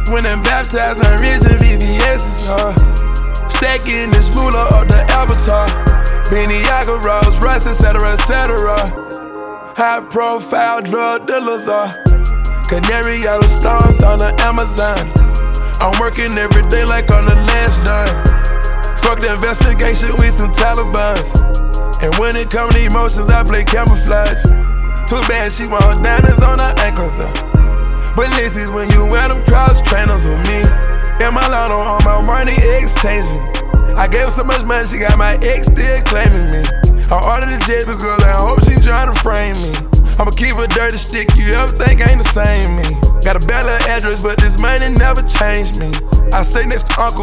When I'm baptized, my wrist and VVS is hard. Stacking this moolah of the Avatar. Beniaga, Rolls Royce, etc., etc. High profile drug dealers are canary yellow stones on the Amazon. I'm working every day like on the last dime. Fuck the investigation with some Talibans. And when it come to emotions, I play camouflage. Too bad she want diamonds on her ankles. But Lizzie's when you wear them cross trainers with me. And my lotto on my money exchanging. I gave her so much money, she got my ex still claiming me. I ordered a jet because I hope she trying to frame me. I'ma keep a dirty stick, you ever think ain't the same me. Got a better address, but this money never changed me. I stay next to Uncle